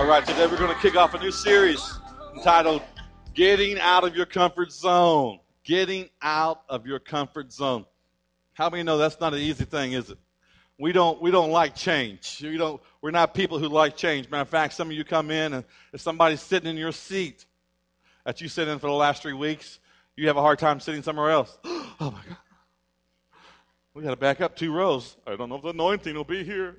right, today we're going to kick off a new series entitled Getting Out of Your Comfort Zone. Getting out of your comfort zone. How many know that's not an easy thing, is it? We don't like change. We're not people who like change. Matter of fact, some of you come in and if somebody's sitting in your seat that you sit in for the last 3 weeks, you have a hard time sitting somewhere else. Oh my God. We got to back up 2 rows. I don't know if the anointing will be here.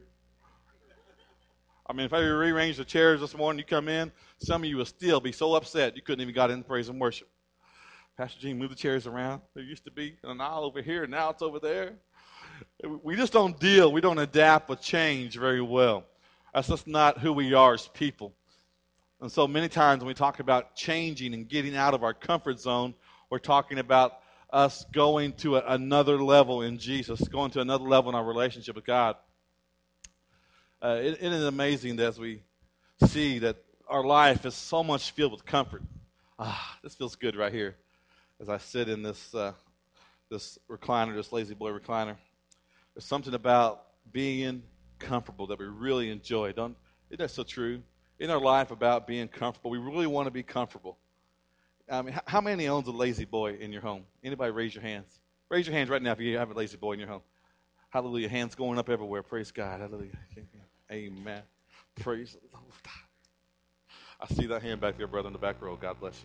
I mean, if I rearrange the chairs this morning, you come in, some of you will still be so upset you couldn't even got in praise and worship. Pastor Gene moved the chairs around. There used to be an aisle over here, and now it's over there. We just don't we don't adapt with change very well. That's just not who we are as people. And so many times when we talk about changing and getting out of our comfort zone, we're talking about us going to another level in Jesus, going to another level in our relationship with God. It is amazing that as we see that our life is so much filled with comfort. This feels good right here as I sit in this recliner, this lazy boy recliner. There's something about being comfortable that we really enjoy. Isn't that so true? In our life about being comfortable, we really want to be comfortable. I mean, how many owns a lazy boy in your home? Anybody raise your hands? Raise your hands right now if you have a lazy boy in your home. Hallelujah. Hands going up everywhere. Praise God. Hallelujah. Amen. Praise the Lord. I see that hand back there, brother, in the back row. God bless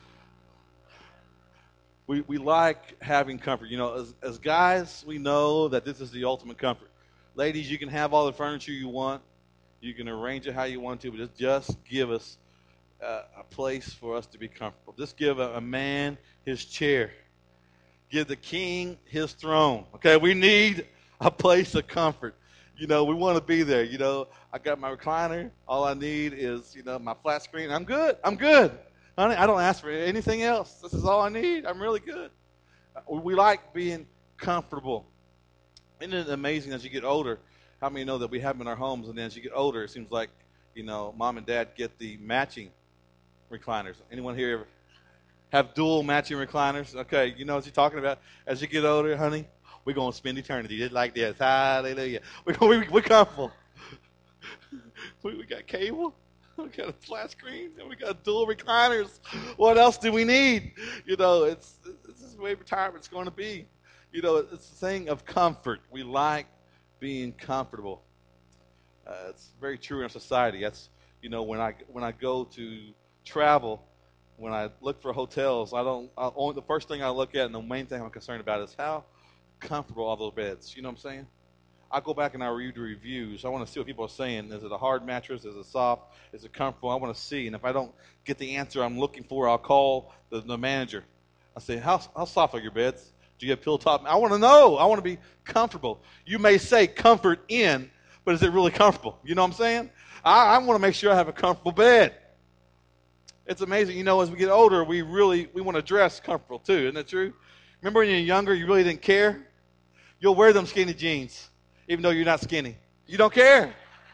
you. We like having comfort. You know, as guys, we know that this is the ultimate comfort. Ladies, you can have all the furniture you want. You can arrange it how you want to, but just give us a place for us to be comfortable. Just give a man his chair. Give the king his throne. Okay, we need a place of comfort. You know, we want to be there. You know, I got my recliner. All I need is, my flat screen. I'm good. Honey, I don't ask for anything else. This is all I need. I'm really good. We like being comfortable. Isn't it amazing as you get older, how many know that we have them in our homes, and then as you get older, it seems like, mom and dad get the matching recliners. Anyone here ever have dual matching recliners? Okay, you know what you're talking about. As you get older, honey, we're going to spend eternity just like this. Hallelujah. We're comfortable. We got cable. We got a flat screen. And we got dual recliners. What else do we need? This is the way retirement's going to be. It's a thing of comfort. We like being comfortable. It's very true in our society. That's, when I go to travel, when I look for hotels, the first thing I look at and the main thing I'm concerned about is how comfortable are those beds. You know what I'm saying? I go back and I read the reviews. I want to see what people are saying. Is it a hard mattress? Is it soft? Is it comfortable? I want to see. And if I don't get the answer I'm looking for, I'll call the manager. I say, how soft are your beds? Do you have pillow top? I want to know. I want to be comfortable. You may say comfort in, but is it really comfortable? You know what I'm saying? I want to make sure I have a comfortable bed. It's amazing. As we get older, we want to dress comfortable too. Isn't that true? Remember when you're younger, you really didn't care? You'll wear them skinny jeans, even though you're not skinny. You don't care.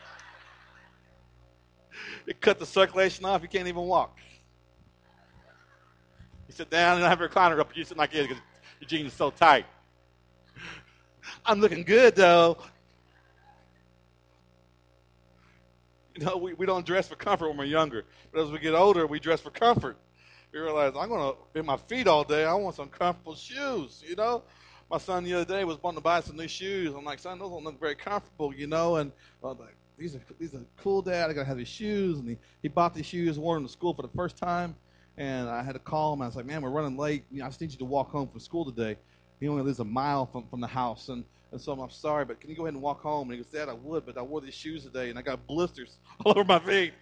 It cut the circulation off. You can't even walk. You sit down and I have a recliner up. You sit like this because your jeans are so tight. I'm looking good, though. We don't dress for comfort when we're younger. But as we get older, we dress for comfort. We realize, I'm going to be in my feet all day. I want some comfortable shoes, My son the other day was wanting to buy some new shoes. I'm like, son, those don't look very comfortable, And I was like, these are cool, Dad. I got to have these shoes. And he bought these shoes, wore them to school for the first time. And I had to call him. I was like, man, we're running late. I just need you to walk home from school today. He only lives a mile from the house. And so I'm sorry, but can you go ahead and walk home? And he goes, Dad, I would, but I wore these shoes today, and I got blisters all over my feet.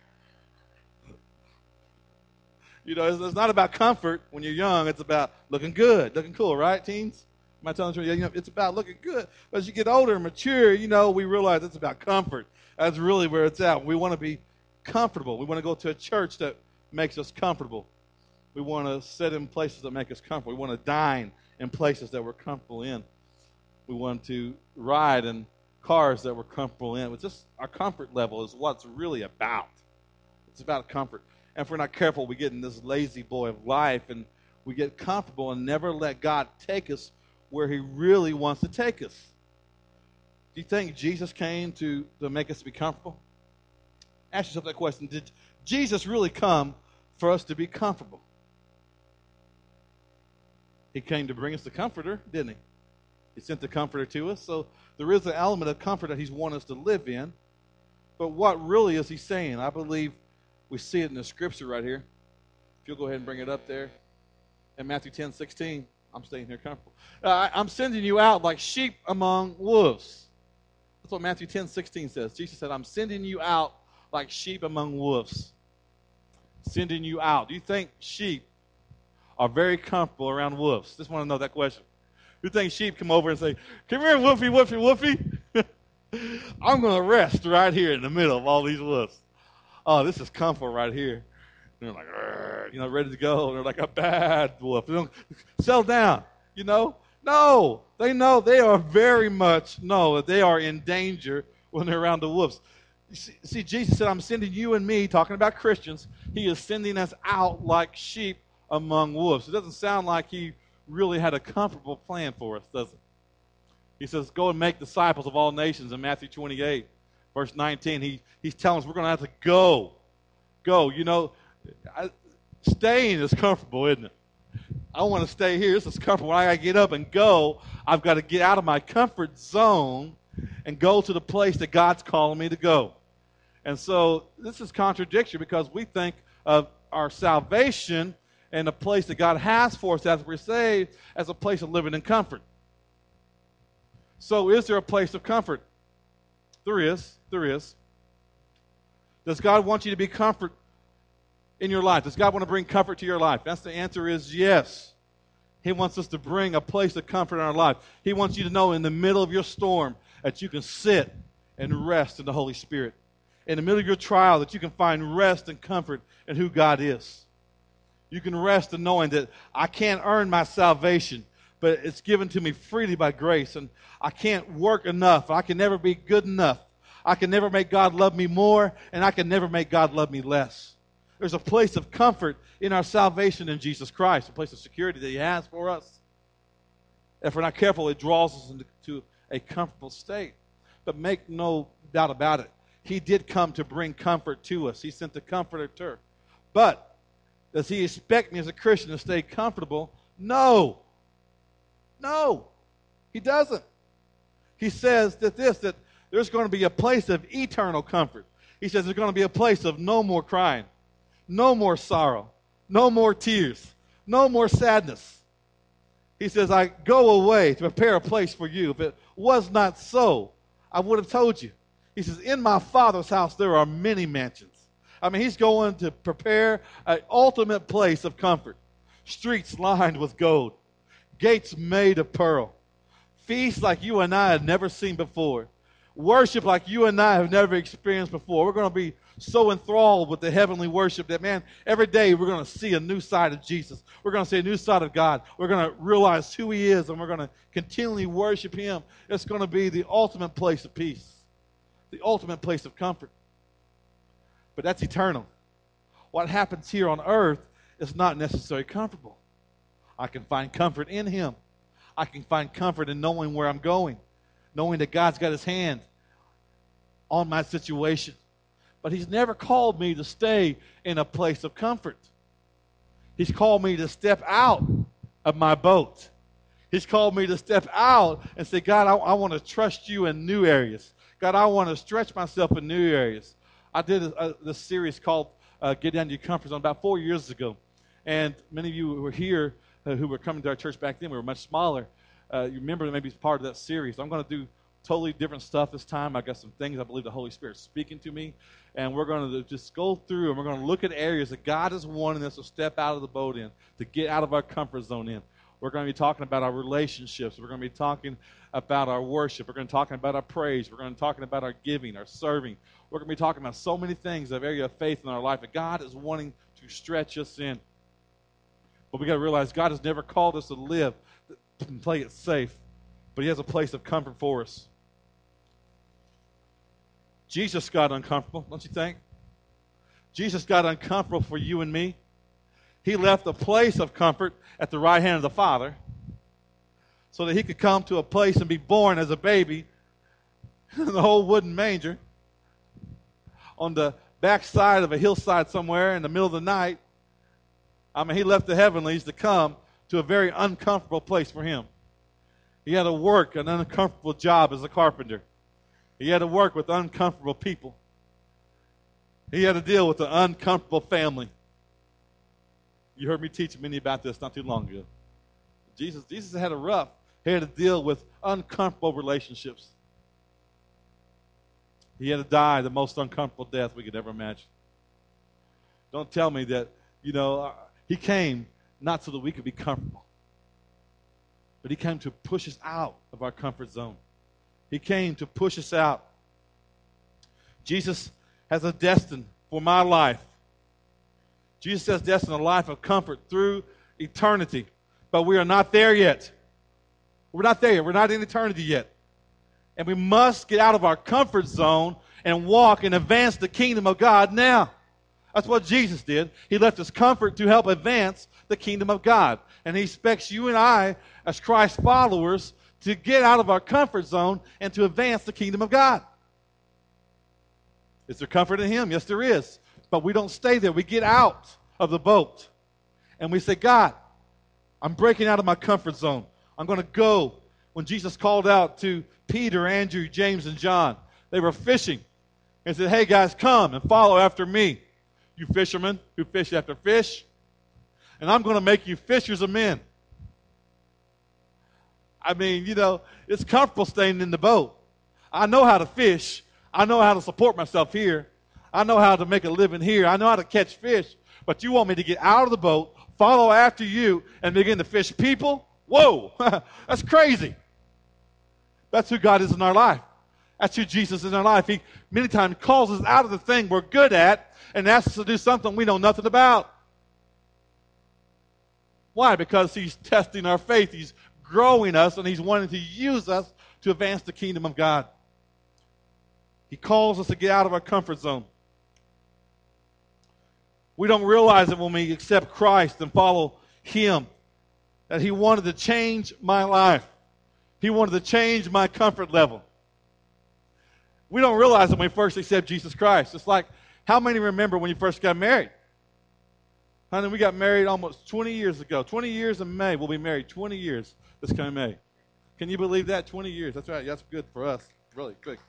It's not about comfort when you're young. It's about looking good, looking cool, right, teens? Am I telling the truth? Yeah, it's about looking good. But as you get older and mature, we realize it's about comfort. That's really where it's at. We want to be comfortable. We want to go to a church that makes us comfortable. We want to sit in places that make us comfortable. We want to dine in places that we're comfortable in. We want to ride in cars that we're comfortable in. It's just our comfort level is what it's really about. It's about comfort. And if we're not careful, we get in this lazy boy of life and we get comfortable and never let God take us where he really wants to take us. Do you think Jesus came to make us be comfortable? Ask yourself that question. Did Jesus really come for us to be comfortable? He came to bring us the Comforter, didn't he? He sent the Comforter to us. So there is an element of comfort that he's wanting us to live in. But what really is he saying? I believe we see it in the scripture right here. If you'll go ahead and bring it up there. In Matthew 10:16, I'm staying here comfortable. I'm sending you out like sheep among wolves. That's what Matthew 10:16 says. Jesus said, I'm sending you out like sheep among wolves. Sending you out. Do you think sheep are very comfortable around wolves? Just want to know that question. You think sheep come over and say, come here, woofy, woofy, woofy. I'm going to rest right here in the middle of all these wolves. Oh, this is comfort right here. And they're like, ready to go. And they're like a bad wolf. They don't settle down, No, they know they are very much know that they are in danger when they're around the wolves. See, Jesus said, I'm sending you and me, talking about Christians. He is sending us out like sheep among wolves. It doesn't sound like he really had a comfortable plan for us, does it? He says, go and make disciples of all nations in Matthew 28, verse 19. He's telling us we're going to have to go. Go. Staying is comfortable, isn't it? I want to stay here. This is comfortable. When I got to get up and go, I've got to get out of my comfort zone and go to the place that God's calling me to go. And so this is contradictory because we think of our salvation and the place that God has for us as we're saved as a place of living in comfort. So is there a place of comfort? There is. There is. Does God want you to be comfort in your life? Does God want to bring comfort to your life? That's the answer is yes. He wants us to bring a place of comfort in our life. He wants you to know in the middle of your storm that you can sit and rest in the Holy Spirit. In the middle of your trial that you can find rest and comfort in who God is. You can rest in knowing that I can't earn my salvation, but it's given to me freely by grace, and I can't work enough. I can never be good enough. I can never make God love me more, and I can never make God love me less. There's a place of comfort in our salvation in Jesus Christ, a place of security that He has for us. If we're not careful, it draws us into a comfortable state. But make no doubt about it, He did come to bring comfort to us. He sent the Comforter. But does He expect me as a Christian to stay comfortable? No. No, He doesn't. He says that there's going to be a place of eternal comfort. He says there's going to be a place of no more crying, no more sorrow, no more tears, no more sadness. He says, I go away to prepare a place for you. If it was not so, I would have told you. He says, in my Father's house there are many mansions. He's going to prepare an ultimate place of comfort. Streets lined with gold. Gates made of pearl. Feasts like you and I had never seen before. Worship like you and I have never experienced before. We're going to be so enthralled with the heavenly worship that, man, every day we're going to see a new side of Jesus. We're going to see a new side of God. We're going to realize who He is, and we're going to continually worship Him. It's going to be the ultimate place of peace, the ultimate place of comfort. But that's eternal. What happens here on earth is not necessarily comfortable. I can find comfort in Him. I can find comfort in knowing where I'm going, knowing that God's got His hand on my situation. But He's never called me to stay in a place of comfort. He's called me to step out of my boat. He's called me to step out and say, God, I want to trust You in new areas. God, I want to stretch myself in new areas. I did this series called Get Down to Your Comfort Zone about 4 years ago. And many of you who were here, who were coming to our church back then, we were much smaller. You remember maybe it's part of that series. I'm going to do totally different stuff this time. I've got some things I believe the Holy Spirit is speaking to me. And we're going to just go through and we're going to look at areas that God is wanting us to step out of the boat in, to get out of our comfort zone in. We're going to be talking about our relationships. We're going to be talking about our worship. We're going to be talking about our praise. We're going to be talking about our giving, our serving. We're going to be talking about so many things, that area of faith in our life that God is wanting to stretch us in. But we got to realize God has never called us to live and play it safe, but He has a place of comfort for us. Jesus got uncomfortable, don't you think? Jesus got uncomfortable for you and me. He left a place of comfort at the right hand of the Father so that He could come to a place and be born as a baby in the old wooden manger on the backside of a hillside somewhere in the middle of the night. I mean, he left the heavenlies to come to a very uncomfortable place for him. He had to work an uncomfortable job as a carpenter. He had to work with uncomfortable people. He had to deal with an uncomfortable family. You heard me teach many about this not too long ago. Jesus had a rough. He had to deal with uncomfortable relationships. He had to die the most uncomfortable death we could ever imagine. Don't tell me that, he came not so that we could be comfortable, but he came to push us out of our comfort zone. He came to push us out. Jesus has a destiny for my life. Jesus has destined a life of comfort through eternity, but we are not there yet. We're not there yet. We're not in eternity yet. And we must get out of our comfort zone and walk and advance the kingdom of God now. That's what Jesus did. He left his comfort to help advance the kingdom of God. And he expects you and I, as Christ followers, to get out of our comfort zone and to advance the kingdom of God. Is there comfort in him? Yes, there is. But we don't stay there. We get out of the boat. And we say, God, I'm breaking out of my comfort zone. I'm going to go. When Jesus called out to Peter, Andrew, James, and John, they were fishing. And said, hey guys, come and follow after me. You fishermen who fish after fish. And I'm going to make you fishers of men. I mean, it's comfortable staying in the boat. I know how to fish. I know how to support myself here. I know how to make a living here. I know how to catch fish. But you want me to get out of the boat, follow after you, and begin to fish people? Whoa, that's crazy. That's who God is in our life. That's who Jesus is in our life. He many times calls us out of the thing we're good at and asks us to do something we know nothing about. Why? Because he's testing our faith. He's growing us, and he's wanting to use us to advance the kingdom of God. He calls us to get out of our comfort zone. We don't realize it when we accept Christ and follow him, that he wanted to change my life. He wanted to change my comfort level. We don't realize it when we first accept Jesus Christ. It's like, how many remember when you first got married? Honey, we got married almost 20 years ago. 20 years in May. We'll be married 20 years this coming May. Can you believe that? 20 years. That's right. That's good for us. Really quick.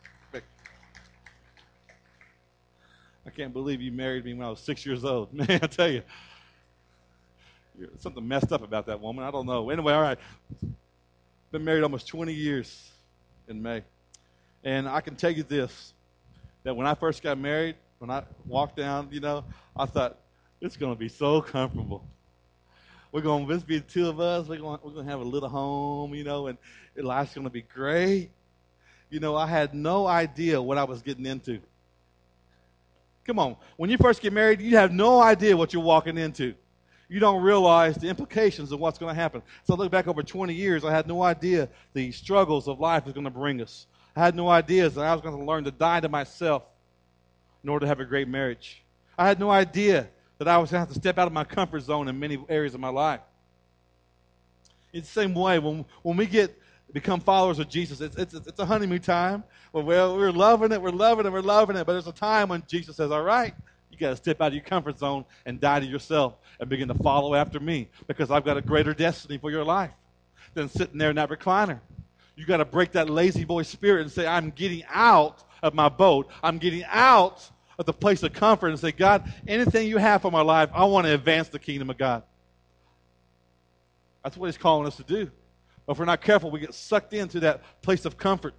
I can't believe you married me when I was 6 years old. Man, I tell you. Something messed up about that woman. I don't know. Anyway, all right. Been married almost 20 years in May. And I can tell you this, that when I first got married, when I walked down, I thought, it's going to be so comfortable. We're going to just be the two of us. We're going to have a little home, and life's going to be great. I had no idea what I was getting into. Come on. When you first get married, you have no idea what you're walking into. You don't realize the implications of what's going to happen. So I look back over 20 years, I had no idea the struggles of life was going to bring us. I had no idea that I was going to learn to die to myself in order to have a great marriage. I had no idea that I was going to have to step out of my comfort zone in many areas of my life. It's the same way when we become followers of Jesus, it's a honeymoon time. Well, we're loving it, but there's a time when Jesus says, all right, you got to step out of your comfort zone and die to yourself and begin to follow after me, because I've got a greater destiny for your life than sitting there in that recliner. You got to break that lazy boy spirit and say, I'm getting out of my boat. I'm getting out of the place of comfort and say, God, anything you have for my life, I want to advance the kingdom of God. That's what he's calling us to do. But if we're not careful, we get sucked into that place of comfort.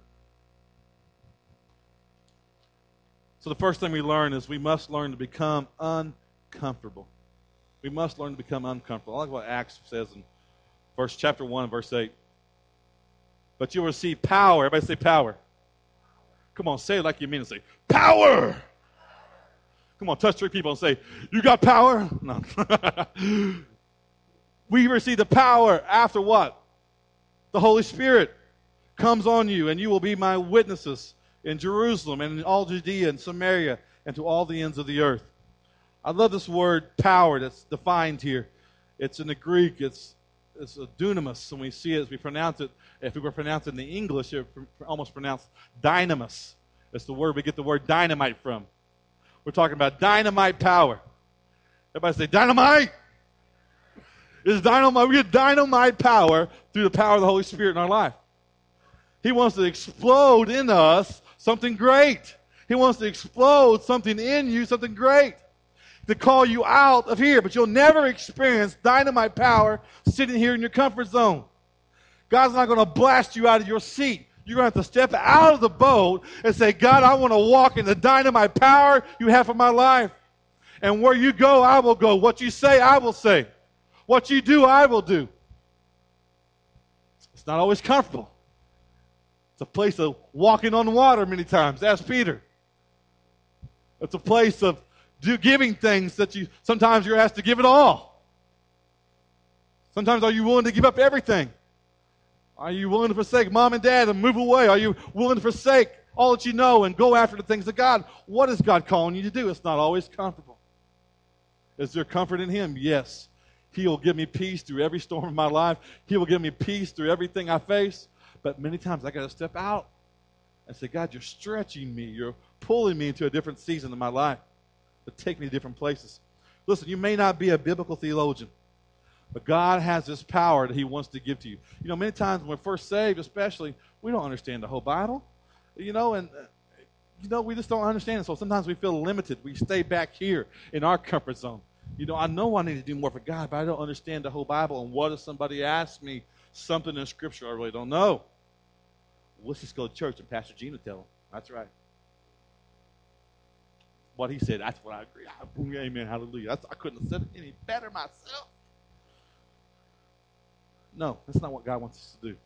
So the first thing we learn is we must learn to become uncomfortable. We must learn to become uncomfortable. I like what Acts says in chapter 1, verse 8. But you will receive power. Everybody say power. Come on, say it like you mean it. Say, power! Come on, touch 3 people and say, you got power? No. We receive the power after what? The Holy Spirit comes on you, and you will be my witnesses in Jerusalem and in all Judea and Samaria and to all the ends of the earth. I love this word power that's defined here. It's in the Greek. It's a dunamis, and we see it as we pronounce it. If we were pronouncing it in the English, it almost pronounced dynamis. It's the word we get the word dynamite from. We're talking about dynamite power. Everybody say, dynamite! It's dynamite. We get dynamite power through the power of the Holy Spirit in our life. He wants to explode in us something great. He wants to explode something in you, something great, to call you out of here. But you'll never experience dynamite power sitting here in your comfort zone. God's not going to blast you out of your seat. You're going to have to step out of the boat and say, God, I want to walk in the dynamite power you have for my life. And where you go, I will go. What you say, I will say. What you do, I will do. It's not always comfortable. It's a place of walking on water many times. Ask Peter. It's a place of giving things that sometimes you're asked to give it all. Sometimes are you willing to give up everything? Are you willing to forsake mom and dad and move away? Are you willing to forsake all that you know and go after the things of God? What is God calling you to do? It's not always comfortable. Is there comfort in Him? Yes. He will give me peace through every storm of my life. He will give me peace through everything I face. But many times I got to step out and say, God, you're stretching me. You're pulling me into a different season of my life to take me to different places. Listen, you may not be a biblical theologian, but God has this power that He wants to give to you. You know, many times when we're first saved, especially, we don't understand the whole Bible. You know, we just don't understand it. So sometimes we feel limited. We stay back here in our comfort zone. You know I need to do more for God, but I don't understand the whole Bible. And what if somebody asks me something in Scripture I really don't know? Let's just go to church and Pastor Gene will tell them. That's right. What he said, that's what I agree. Amen, hallelujah. I couldn't have said it any better myself. No, that's not what God wants us to do.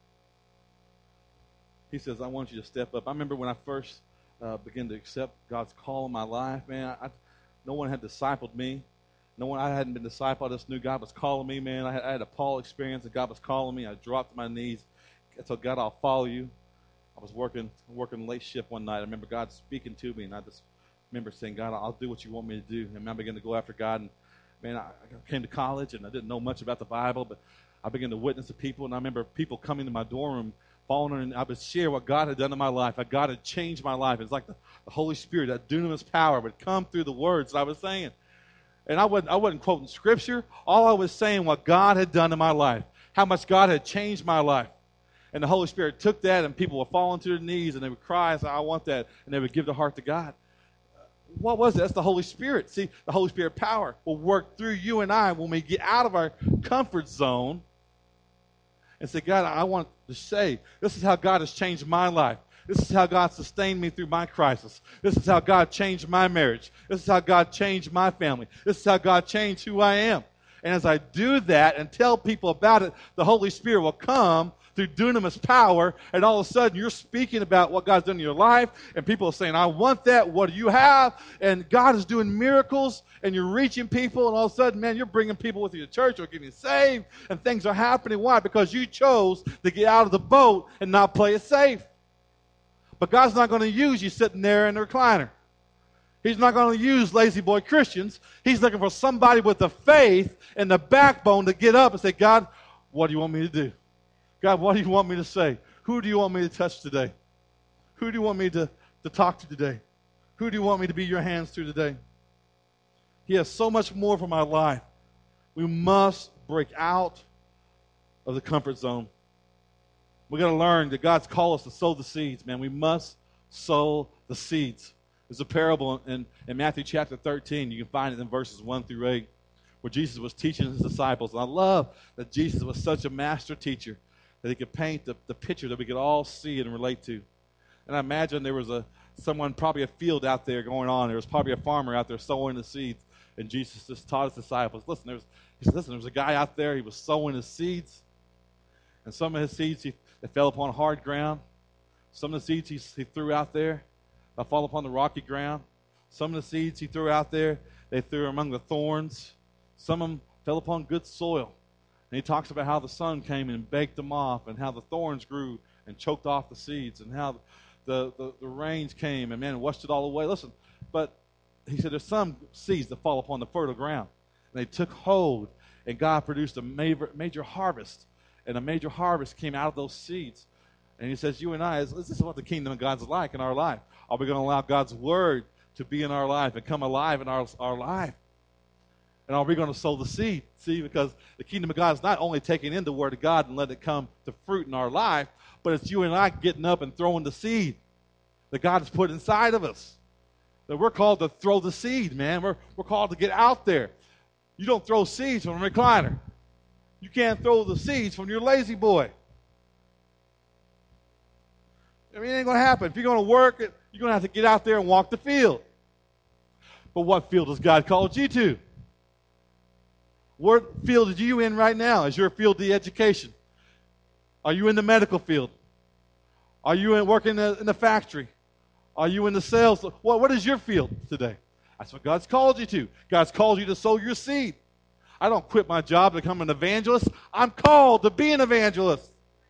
He says, I want you to step up. I remember when I first began to accept God's call in my life, man, no one had discipled me. I hadn't been discipled. I just knew God was calling me, man. I had a Paul experience, and God was calling me. I dropped to my knees. I told God, I'll follow you. I was working late shift one night. I remember God speaking to me, and I just remember saying, God, I'll do what you want me to do. And I began to go after God. And, man, I came to college, and I didn't know much about the Bible, but I began to witness to people. And I remember people coming to my dorm room, falling in, and I would share what God had done in my life. How God had changed my life. It's like the Holy Spirit, that dunamis power would come through the words that I was saying. And I wasn't quoting Scripture. All I was saying what God had done in my life, how much God had changed my life. And the Holy Spirit took that, and people were falling to their knees, and they would cry and say, I want that. And they would give their heart to God. What was it? That's the Holy Spirit. See, the Holy Spirit power will work through you and I when we get out of our comfort zone and say, God, I want to say, this is how God has changed my life. This is how God sustained me through my crisis. This is how God changed my marriage. This is how God changed my family. This is how God changed who I am. And as I do that and tell people about it, the Holy Spirit will come through dunamis power, and all of a sudden you're speaking about what God's done in your life, and people are saying, I want that, what do you have? And God is doing miracles, and you're reaching people, and all of a sudden, man, you're bringing people with you to church or getting saved, and things are happening. Why? Because you chose to get out of the boat and not play it safe. But God's not going to use you sitting there in the recliner. He's not going to use lazy boy Christians. He's looking for somebody with the faith and the backbone to get up and say, God, what do you want me to do? God, what do you want me to say? Who do you want me to touch today? Who do you want me to talk to today? Who do you want me to be your hands to today? He has so much more for my life. We must break out of the comfort zone. We've got to learn that God's called us to sow the seeds, man. We must sow the seeds. There's a parable in Matthew chapter 13. You can find it in verses 1 through 8, where Jesus was teaching his disciples. And I love that Jesus was such a master teacher that he could paint the picture that we could all see and relate to. And I imagine there was probably a field out there going on. There was probably a farmer out there sowing the seeds. And Jesus just taught his disciples, listen, there's a guy out there, he was sowing his seeds. And some of his seeds, they fell upon hard ground. Some of the seeds he threw out there, they fall upon the rocky ground. Some of the seeds he threw out there, they threw among the thorns. Some of them fell upon good soil. And he talks about how the sun came and baked them off, and how the thorns grew and choked off the seeds, and how the rains came and, man, washed it all away. Listen, but he said there's some seeds that fall upon the fertile ground. And they took hold, and God produced a major harvest. And a major harvest came out of those seeds. And he says, you and I, this is what the kingdom of God's like in our life. Are we going to allow God's word to be in our life and come alive in our life. And are we going to sow the seed? See, because the kingdom of God is not only taking in the word of God and let it come to fruit in our life, but it's you and I getting up and throwing the seed that God has put inside of us. That we're called to throw the seed, man. We're called to get out there. You don't throw seeds from a recliner. You can't throw the seeds from your lazy boy. I mean, it ain't going to happen. If you're going to work it, you're going to have to get out there and walk the field. But what field has God called you to? What field are you in right now? Is your field the education? Are you in the medical field? Are you working in the factory? Are you in the sales? What is your field today? That's what God's called you to. God's called you to sow your seed. I don't quit my job to become an evangelist. I'm called to be an evangelist.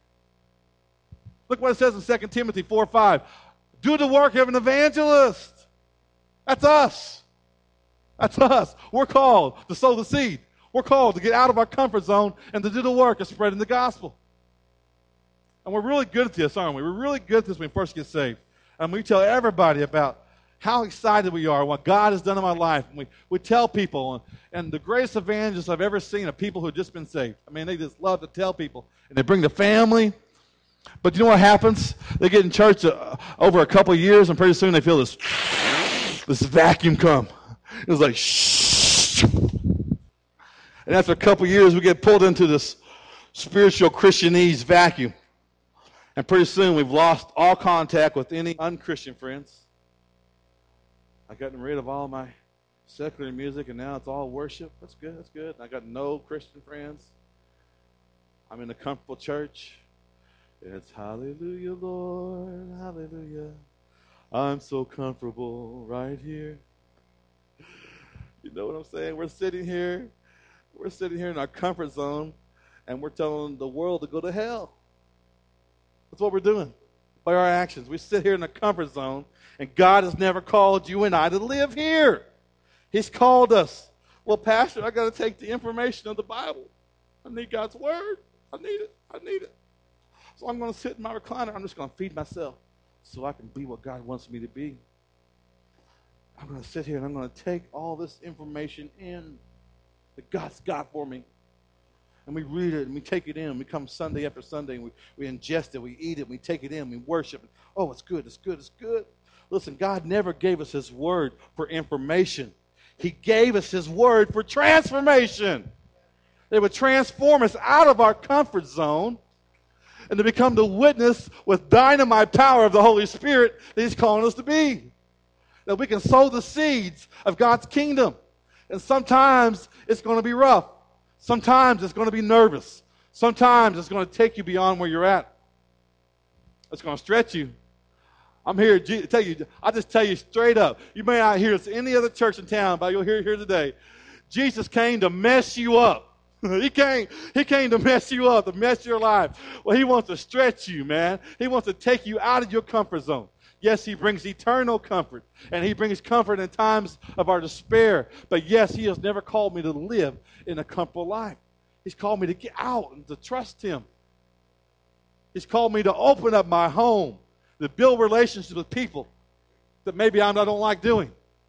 Look what it says in 2 Timothy 4:5. Do the work of an evangelist. That's us. That's us. We're called to sow the seed. We're called to get out of our comfort zone and to do the work of spreading the gospel. And we're really good at this, aren't we? We're really good at this when we first get saved. And we tell everybody about how excited we are, what God has done in my life. And we tell people, and the greatest evangelists I've ever seen are people who have just been saved. I mean, they just love to tell people. And they bring the family. But you know what happens? They get in church over a couple of years, and pretty soon they feel this vacuum come. It's like, shh. And after a couple of years, we get pulled into this spiritual Christianese vacuum. And pretty soon we've lost all contact with any unchristian friends. I've gotten rid of all my secular music, and now it's all worship. That's good, that's good. I got no Christian friends. I'm in a comfortable church. It's hallelujah, Lord, hallelujah. I'm so comfortable right here. You know what I'm saying? We're sitting here in our comfort zone, and we're telling the world to go to hell. That's what we're doing by our actions. We sit here in a comfort zone, and God has never called you and I to live here. He's called us. Well, Pastor, I got to take the information of the Bible. I need God's word. I need it. So I'm going to sit in my recliner. I'm just going to feed myself so I can be what God wants me to be. I'm going to sit here and I'm going to take all this information in that God's got for me. And we read it and we take it in. We come Sunday after Sunday and we ingest it, we eat it, we take it in, we worship it. Oh, it's good, it's good, it's good. Listen, God never gave us his word for information. He gave us his word for transformation. It would transform us out of our comfort zone and to become the witness with dynamite power of the Holy Spirit that he's calling us to be. That we can sow the seeds of God's kingdom. And sometimes it's going to be rough. Sometimes it's going to be nervous. Sometimes it's going to take you beyond where you're at. It's going to stretch you. I'm here to tell you, I'll just tell you straight up. You may not hear this in any other church in town, but you'll hear it here today. Jesus came to mess you up. He came to mess you up, to mess your life. Well, he wants to stretch you, man. He wants to take you out of your comfort zone. Yes, he brings eternal comfort, and he brings comfort in times of our despair. But yes, he has never called me to live in a comfortable life. He's called me to get out and to trust him. He's called me to open up my home, to build relationships with people that maybe I don't like doing.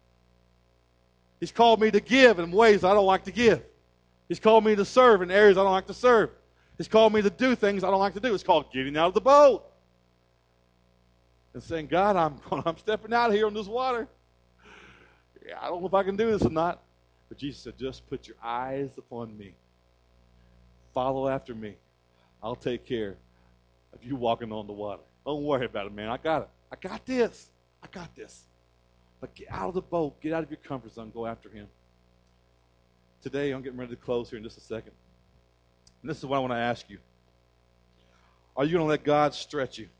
He's called me to give in ways I don't like to give. He's called me to serve in areas I don't like to serve. He's called me to do things I don't like to do. It's called getting out of the boat and saying, God, I'm stepping out here on this water. Yeah, I don't know if I can do this or not. But Jesus said, just put your eyes upon me. Follow after me. I'll take care of you walking on the water. Don't worry about it, man. I got it. I got this. I got this. But get out of the boat. Get out of your comfort zone. Go after him. Today, I'm getting ready to close here in just a second. And this is what I want to ask you. Are you going to let God stretch you?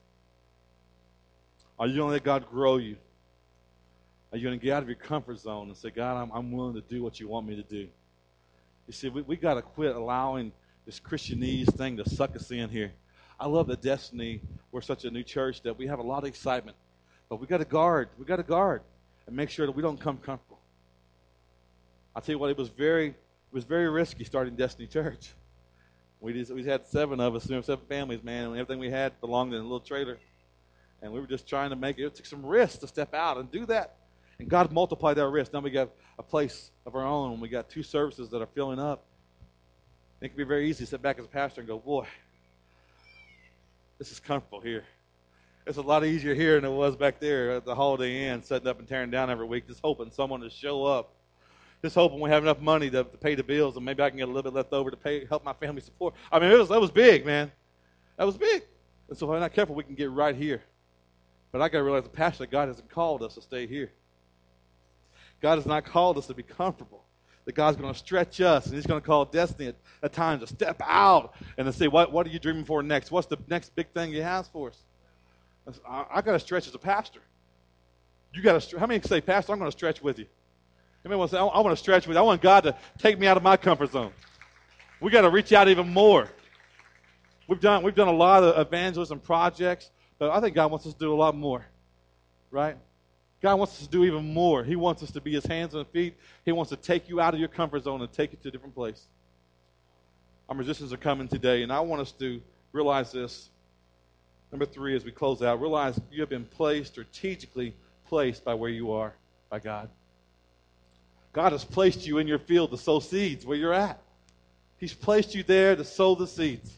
Are you going to let God grow you? Are you going to get out of your comfort zone and say, God, I'm willing to do what you want me to do? You see, we got to quit allowing this Christianese thing to suck us in here. I love the Destiny. We're such a new church that we have a lot of excitement. But we got to guard. We got to guard and make sure that we don't come comfortable. I'll tell you what, it was very risky starting Destiny Church. We had 7 of us, 7 families, man, and everything we had belonged in a little trailer. And we were just trying to make it. It took some risk to step out and do that. And God multiplied that rest. Now we got a place of our own. We got 2 services that are filling up. It can be very easy to sit back as a pastor and go, boy, this is comfortable here. It's a lot easier here than it was back there at the Holiday Inn, setting up and tearing down every week, just hoping someone to show up. Just hoping we have enough money to pay the bills, and maybe I can get a little bit left over to help my family support. I mean, that was big, man. That was big. And so if we're not careful, we can get right here. But I got to realize the passion that God hasn't called us to stay here. God has not called us to be comfortable. That God's going to stretch us, and He's going to call destiny at times to step out and to say, what are you dreaming for next? What's the next big thing He has for us? I got to stretch as a pastor. You got to. How many can say, Pastor, I'm going to stretch with you? How many want to say, I want to stretch with you? I want God to take me out of my comfort zone. We got to reach out even more. We've done a lot of evangelism projects, but I think God wants us to do a lot more, right? God wants us to do even more. He wants us to be His hands and feet. He wants to take you out of your comfort zone and take you to a different place. Our musicians are coming today, and I want us to realize this. Number 3, as we close out, realize you have been strategically placed by where you are, by God. God has placed you in your field to sow seeds where you're at. He's placed you there to sow the seeds.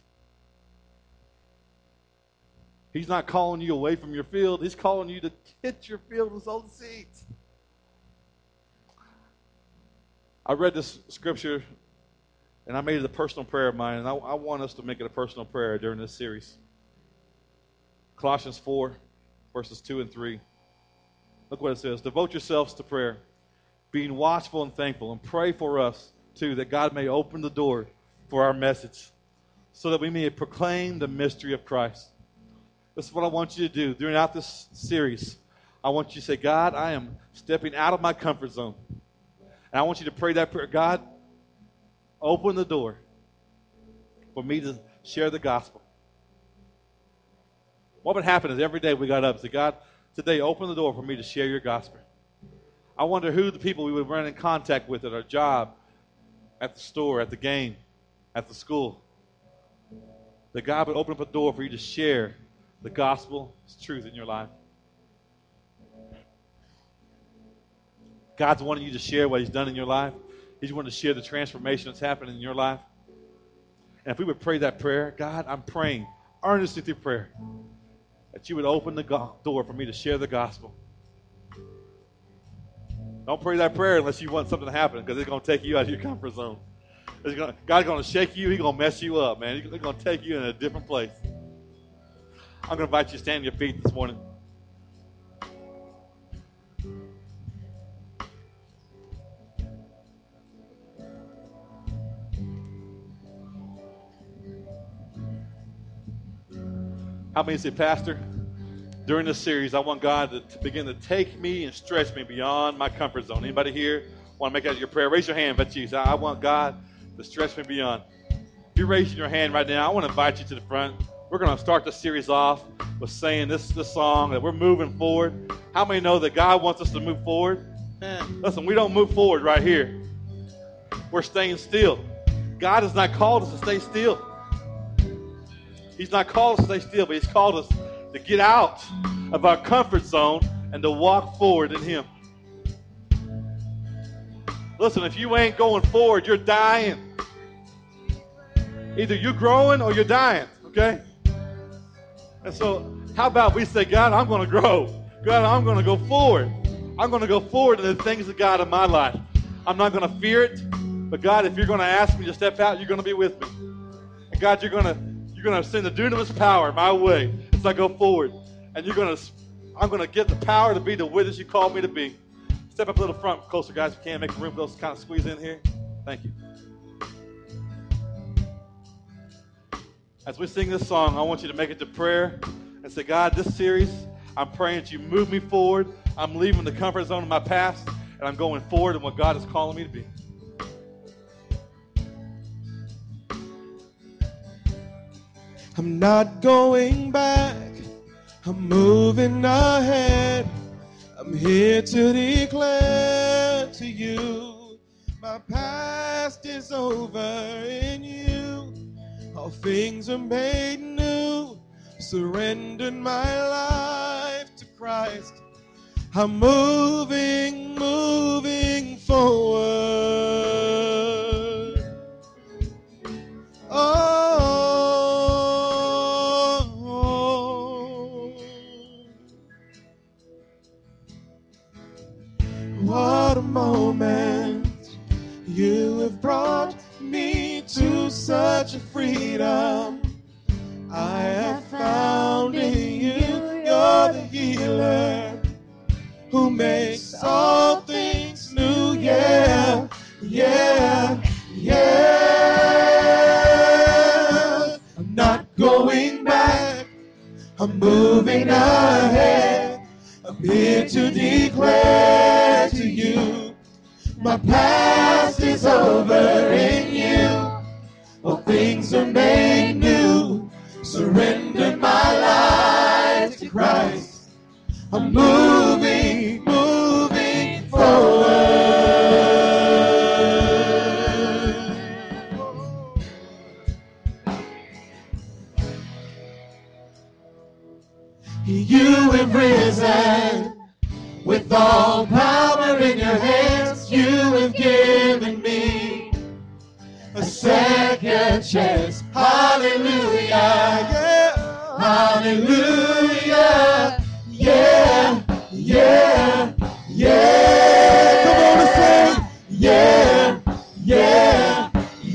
He's not calling you away from your field. He's calling you to hit your field and sow the seeds. I read this scripture, and I made it a personal prayer of mine, and I want us to make it a personal prayer during this series. Colossians 4, verses 2 and 3. Look what it says. Devote yourselves to prayer, being watchful and thankful, and pray for us, too, that God may open the door for our message, so that we may proclaim the mystery of Christ. This is what I want you to do throughout this series. I want you to say, God, I am stepping out of my comfort zone. And I want you to pray that prayer. God, open the door for me to share the gospel. What would happen is every day we got up and said, God, today open the door for me to share your gospel. I wonder who the people we would run in contact with at our job, at the store, at the game, at the school. That God would open up a door for you to share the gospel, truth in your life. God's wanting you to share what He's done in your life. He's wanting to share the transformation that's happened in your life. And if we would pray that prayer, God, I'm praying earnestly through prayer that you would open the door for me to share the gospel. Don't pray that prayer unless you want something to happen, because it's going to take you out of your comfort zone. God's going to shake you. He's going to mess you up, man. He's going to take you in a different place. I'm going to invite you to stand on your feet this morning. How many say, Pastor, during this series, I want God to begin to take me and stretch me beyond my comfort zone. Anybody here want to make that your prayer? Raise your hand, but you say, I want God to stretch me beyond. If you're raising your hand right now, I want to invite you to the front. We're going to start the series off with saying this song that we're moving forward. How many know that God wants us to move forward? Listen, we don't move forward right here. We're staying still. God has not called us to stay still. He's not called us to stay still, but He's called us to get out of our comfort zone and to walk forward in Him. Listen, if you ain't going forward, you're dying. Either you're growing or you're dying, okay? And so, how about we say, God, I'm going to grow. God, I'm going to go forward. I'm going to go forward in the things of God in my life. I'm not going to fear it, but God, if you're going to ask me to step out, you're going to be with me. And God, you're going to send the dunamis power my way as I go forward. And I'm going to get the power to be the witness you called me to be. Step up a little front closer, guys, if you can. Make room for those to kind of squeeze in here. Thank you. As we sing this song, I want you to make it to prayer and say, God, this series, I'm praying that you move me forward. I'm leaving the comfort zone of my past, and I'm going forward in what God is calling me to be. I'm not going back. I'm moving ahead. I'm here to declare to you, my past is over in you. All things are made new. Surrendered my life to Christ. I'm moving forward. Oh, what a moment. You have brought me to such a freedom. I have found in you. You're the healer who makes all things new. Yeah, yeah, yeah. I'm not going back. I'm moving ahead. I'm here to declare to you, my past is over in you. All things are made new. Surrender my life to Christ. I'm moving forward. You have risen with all power in your hands. You have given me a second chance. Hallelujah, yeah. Hallelujah, yeah, yeah, yeah. Come on and say, yeah, yeah,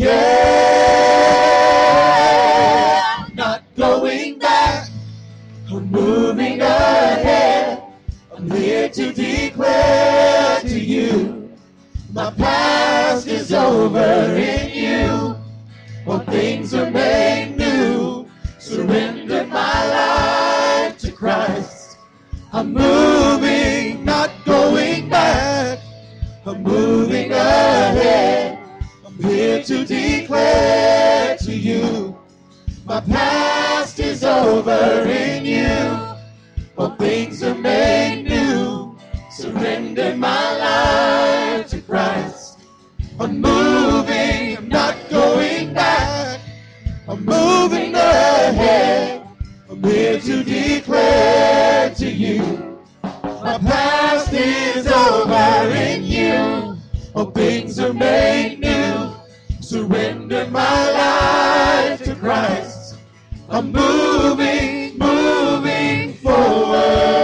yeah. I'm not going back. I'm moving ahead. I'm here to declare to you, my past is over in you. All things are made new. Surrender my life to Christ. I'm moving, not going back. I'm moving ahead. I'm here to declare to you, my past is over in you. All things are made new. Surrender my life to Christ. I'm moving, I'm not going back. I'm moving ahead. I'm here to declare to you, my past is over in you. All things are made new. Surrender my life to Christ. I'm moving forward.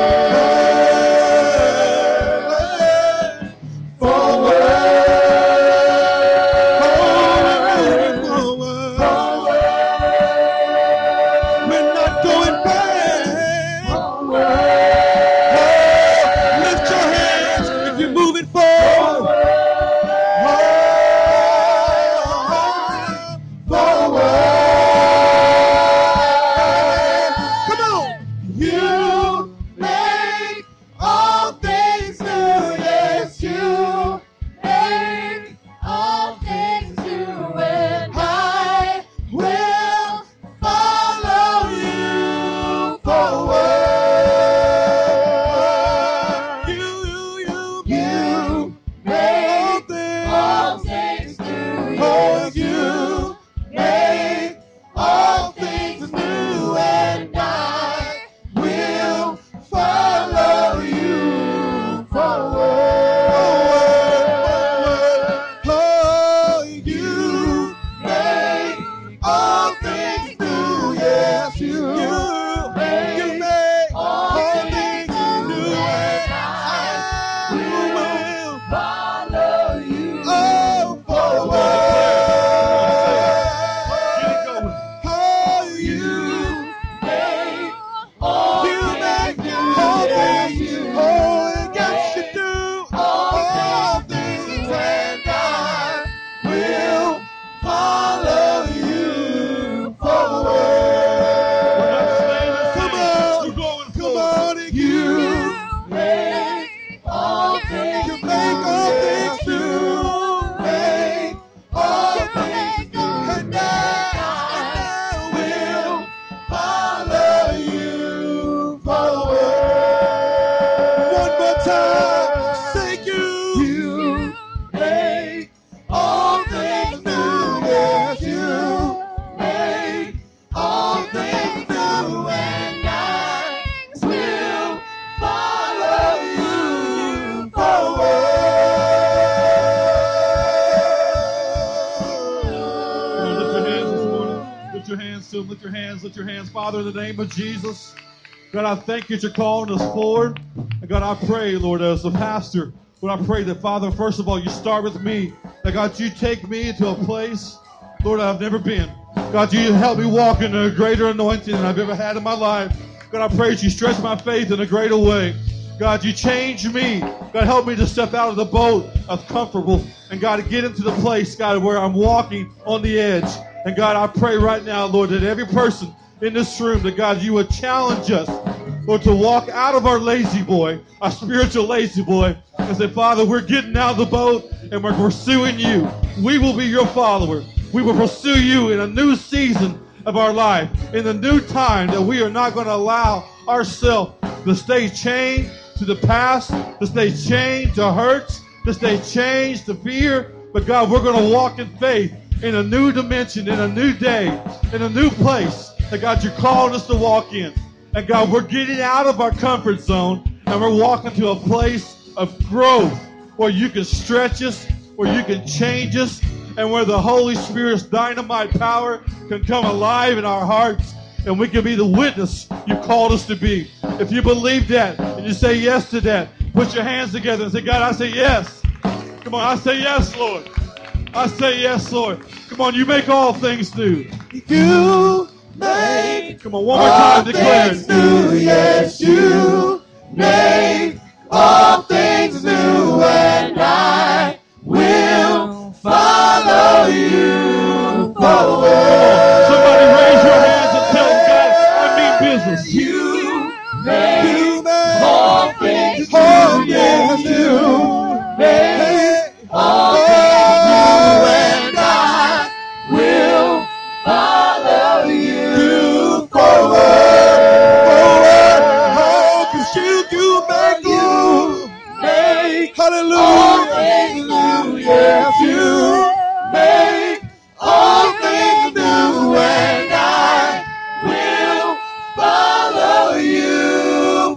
your hands to him. Lift your hands, lift your hands. Father, in the name of Jesus, God, I thank you that you're calling us forward. And God, I pray, Lord, as the pastor, Lord, I pray that, Father, first of all, you start with me. That, God, you take me to a place, Lord, I've never been. God, you help me walk in a greater anointing than I've ever had in my life. God, I pray that you stretch my faith in a greater way. God, you change me. God, help me to step out of the boat of comfortable. And God, to get into the place, God, where I'm walking on the edge. And God, I pray right now, Lord, that every person in this room, that God, you would challenge us, Lord, to walk out of our lazy boy, our spiritual lazy boy, and say, Father, we're getting out of the boat and we're pursuing you. We will be your follower. We will pursue you in a new season of our life, in the new time that we are not going to allow ourselves to stay chained to the past, to stay chained to hurts, to stay chained to fear. But God, we're going to walk in faith in a new dimension, in a new day, in a new place that God, you're calling us to walk in. And God, we're getting out of our comfort zone and we're walking to a place of growth where you can stretch us, where you can change us, and where the Holy Spirit's dynamite power can come alive in our hearts and we can be the witness you called us to be. If you believe that and you say yes to that, put your hands together and say, God, I say yes. Come on, I say yes, Lord. I say yes, Lord. Come on, you make all things new. You make Come on, one more time, declare things new. Yes, you make all things new, and I will follow you forward. Somebody raise your hands and tell God, I mean business. You make all things new. Yes, you make all things new, and I will follow you forward. Oh, 'cause you do make all things new. Yes, you make all things new, and I will follow you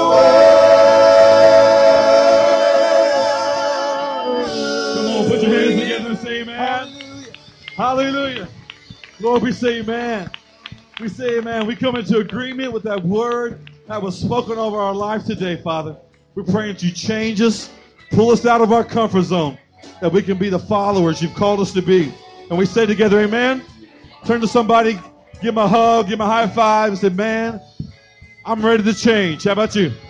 forward. Come on, put your hands together and say amen. Hallelujah. Lord, we say amen. We say amen. We come into agreement with that word that was spoken over our life today, Father. We're praying that you change us, pull us out of our comfort zone, that we can be the followers you've called us to be. And we say together, amen. Turn to somebody, give them a hug, give them a high five, and say, man, I'm ready to change. How about you?